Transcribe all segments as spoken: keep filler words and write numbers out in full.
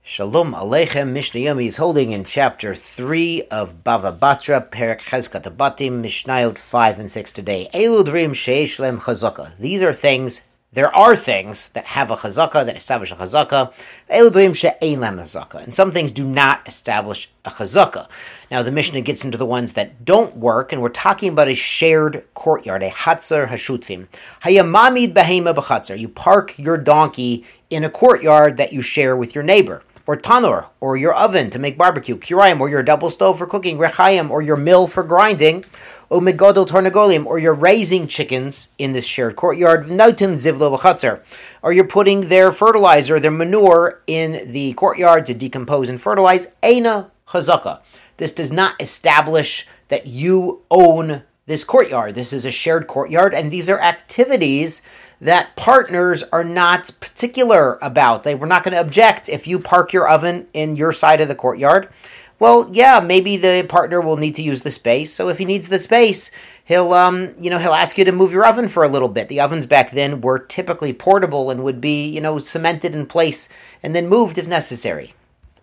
Shalom Aleichem. Mishnah Yomi is holding in chapter three of Bava Batra, Perek Chezkat Abatim, Mishnayot five and six today. Elu Drim Sheish Lem Chazaka. These are things, there are things that have a chazaka, that establish a chazaka. Elu Drim She'ein Lem Chazaka. And some things do not establish a chazaka. Now the Mishnah gets into the ones that don't work, and we're talking about a shared courtyard, a Hatzar Hashutfim. Hayamamid Behema B'Chatzar. You park your donkey in a courtyard that you share with your neighbor. Or tanur, or your oven to make barbecue, kirayim, or your double stove for cooking, rechayim, or your mill for grinding, or megodol tarnagolim, or you're raising chickens in this shared courtyard, notim zivlo b'chatzar, or you're putting their fertilizer, their manure, in the courtyard to decompose and fertilize, eina chazaka. This does not establish that you own this courtyard. This is a shared courtyard, and these are activities that partners are not particular about. They were not going to object if you park your oven in your side of the courtyard. Well, yeah, maybe the partner will need to use the space. So if he needs the space, he'll, um, you know, he'll ask you to move your oven for a little bit. The ovens back then were typically portable and would be, you know, cemented in place and then moved if necessary.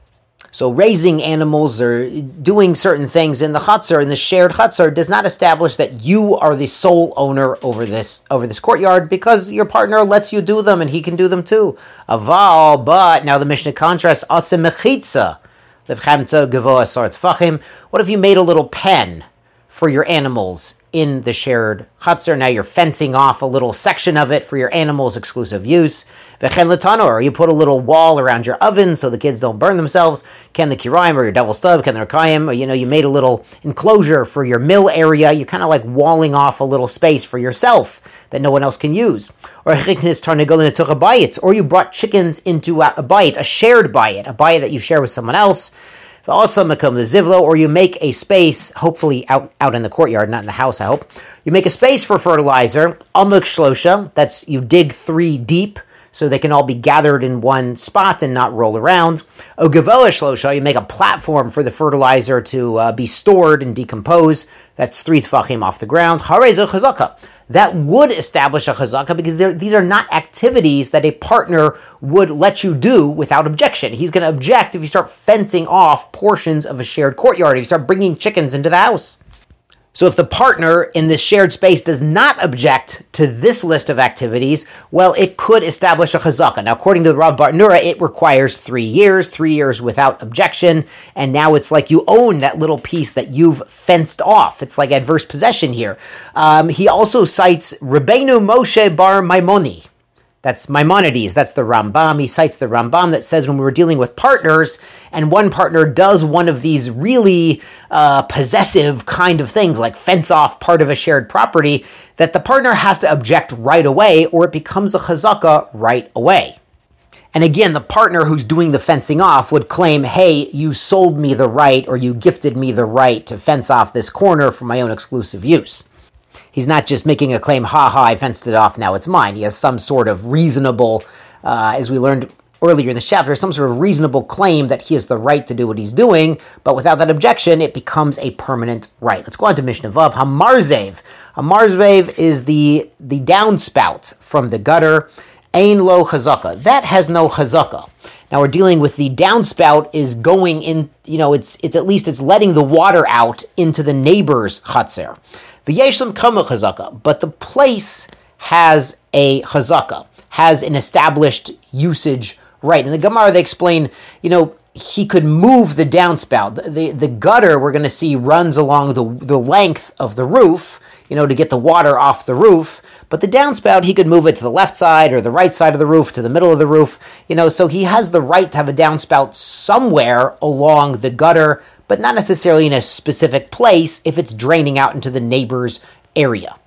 So raising animals or doing certain things in the chutzner, in the shared chutzner, does not establish that you are the sole owner over this over this courtyard, because your partner lets you do them and he can do them too. Aval, but now the Mishnah contrasts asa mechitza levchamta gavoa sar tefachim. What if you made a little pen for your animals in the shared chutzner? Now you're fencing off a little section of it for your animals' exclusive use. V'chen l'tanor, or you put a little wall around your oven so the kids don't burn themselves. Ken the kirayim, or your double stove, ken the rakayim, or you know, you made a little enclosure for your mill area. You're kind of like walling off a little space for yourself that no one else can use. Or chiknis tarnagolin took a bayit, or you brought chickens into a, a bayit, a shared bayit, a bayit that you share with someone else. Also, makom the zivlo, or you make a space, hopefully out, out in the courtyard, not in the house, I hope. You make a space for fertilizer, amuk shlosha, that's you dig three deep, so they can all be gathered in one spot and not roll around. O gavoa shlosha, you make a platform for the fertilizer to uh, be stored and decompose. That's three tefachim off the ground. Harei chazaka. That would establish a chazaka, because these are not activities that a partner would let you do without objection. He's going to object if you start fencing off portions of a shared courtyard, if you start bringing chickens into the house. So if the partner in this shared space does not object to this list of activities, well, it could establish a chazaka. Now, according to the Rav Bartenura, it requires three years, three years without objection, and now it's like you own that little piece that you've fenced off. It's like adverse possession here. Um, he also cites Rabbeinu Moshe bar Maimoni. That's Maimonides, that's the Rambam. He cites the Rambam that says when we were dealing with partners, and one partner does one of these really uh, possessive kind of things, like fence off part of a shared property, that the partner has to object right away, or it becomes a chazaka right away. And again, the partner who's doing the fencing off would claim, hey, you sold me the right, or you gifted me the right to fence off this corner for my own exclusive use. He's not just making a claim, ha ha, I fenced it off, now it's mine. He has some sort of reasonable, uh, as we learned earlier in this chapter, some sort of reasonable claim that he has the right to do what he's doing, but without that objection, it becomes a permanent right. Let's go on to Mishnah Vav. Hamarzev. Hamarzev is the, the downspout from the gutter. Ein lo chazaka. That has no chazaka. Now we're dealing with the downspout is going in, you know, it's it's at least it's letting the water out into the neighbor's chutzner. V'yeshlam kama chazaka, but the place has a chazaka, has an established usage right. In the Gemara, they explain, you know, he could move the downspout. The, the, the gutter, we're going to see, runs along the, the length of the roof, you know, to get the water off the roof. But the downspout, he could move it to the left side or the right side of the roof, to the middle of the roof, you know, so he has the right to have a downspout somewhere along the gutter, but not necessarily in a specific place if it's draining out into the neighbor's area.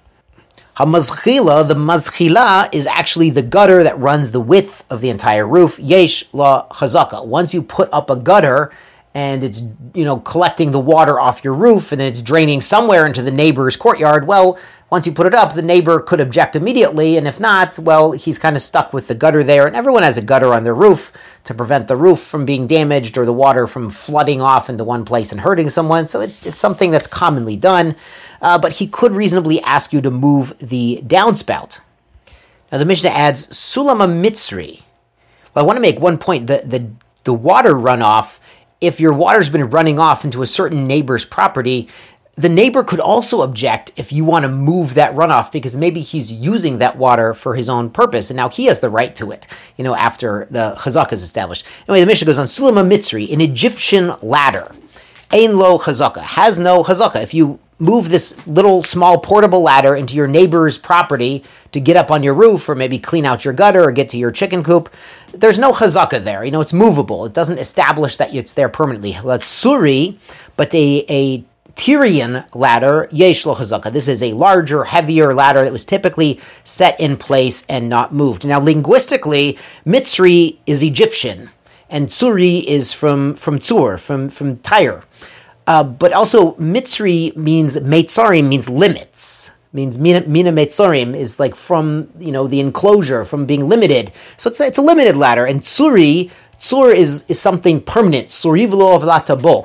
Hamazchila, the mazchila, is actually the gutter that runs the width of the entire roof. Yesh la chazaka. Once you put up a gutter and it's, you know, collecting the water off your roof and then it's draining somewhere into the neighbor's courtyard, well, once you put it up, the neighbor could object immediately, and if not, well, he's kind of stuck with the gutter there, and everyone has a gutter on their roof to prevent the roof from being damaged or the water from flooding off into one place and hurting someone, so it's it's something that's commonly done, uh, but he could reasonably ask you to move the downspout. Now the Mishnah adds, Sulama Mitzri. Well, I want to make one point. The, the the water runoff, if your water's been running off into a certain neighbor's property, the neighbor could also object if you want to move that runoff because maybe he's using that water for his own purpose, and now he has the right to it, you know, after the chazaka is established. Anyway, the Mishnah goes on, Sulama Mitzri, an Egyptian ladder, ein lo chazaka, has no chazaka. If you move this little small portable ladder into your neighbor's property to get up on your roof or maybe clean out your gutter or get to your chicken coop, there's no chazaka there. You know, it's movable. It doesn't establish that it's there permanently. That's suri, but a, a Tyrian ladder, yesh lo chazaka. This is a larger, heavier ladder that was typically set in place and not moved. Now, linguistically, Mitzri is Egyptian, and Tsuri is from, from Tsur, from, from Tyre. Uh, but also, Mitzri means, Meitzarim means limits. Means Mina, Mina Meitzarim is like from, you know, the enclosure, from being limited. So it's a, it's a limited ladder. And Tsuri, Tsur is, is something permanent. Tsurivlo of latabo.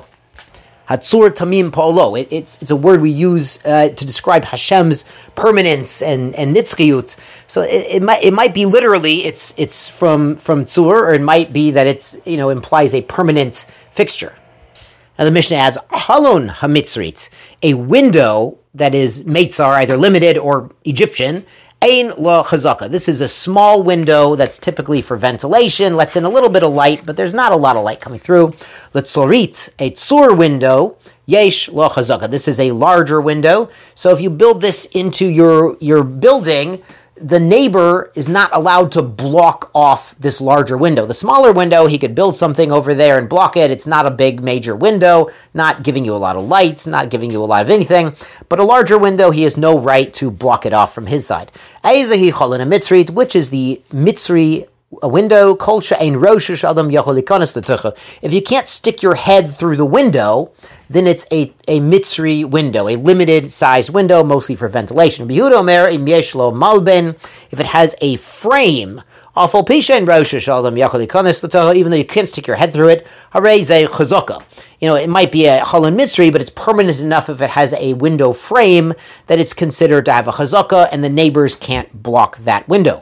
Hatsur tamim polo. It, it's it's a word we use uh, to describe Hashem's permanence and and nitzchiyut. So it, it might it might be literally it's it's from from tzur, or it might be that it's, you know, implies a permanent fixture. Now the Mishnah adds halon hamitzrit, a window that is meitzar, either limited or Egyptian. Ein lo chazaka. This is a small window that's typically for ventilation, lets in a little bit of light, but there's not a lot of light coming through. Letzorit, a tzur window, yesh lo chazaka. This is a larger window. So if you build this into your, your building, the neighbor is not allowed to block off this larger window. The smaller window, he could build something over there and block it. It's not a big major window, not giving you a lot of light, not giving you a lot of anything. But a larger window, he has no right to block it off from his side. Eizahi cholin a mitzri, which is the mitzri a window, kol she'ein rosh adam yachol likanas letucha. If you can't stick your head through the window, then it's a, a mitzri window, a limited size window, mostly for ventilation. Yehuda omer im yesh lo malben, if it has a frame, afal pisha in rosh adam yachol likanas letucha, even though you can't stick your head through it, harei ze chazaka. You know, it might be a cholon mitzri, but it's permanent enough if it has a window frame that it's considered to have a chazaka, and the neighbors can't block that window.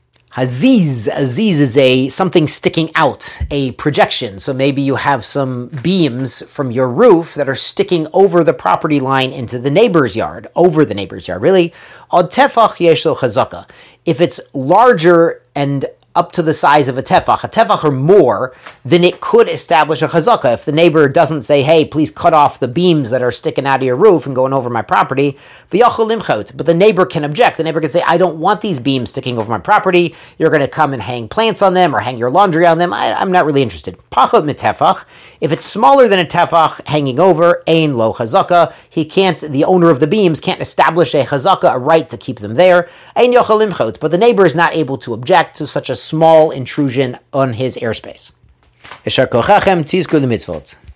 Haziz, Aziz is a something sticking out, a projection. So maybe you have some beams from your roof that are sticking over the property line into the neighbor's yard, over the neighbor's yard, really. Od tefach yesh lo chazaka. If it's larger and up to the size of a tefach, a tefach or more, then it could establish a chazaka. If the neighbor doesn't say, hey, please cut off the beams that are sticking out of your roof and going over my property, but the neighbor can object. The neighbor can say, I don't want these beams sticking over my property. You're going to come and hang plants on them or hang your laundry on them. I, I'm not really interested. Pachot mitefach. If it's smaller than a tefach hanging over, ein lo chazaka, he can't, the owner of the beams can't establish a chazaka, a right to keep them there. Ein yochel limchot, but the neighbor is not able to object to such a small intrusion on his airspace. Eshar kochachem tzizku l'mitzvot.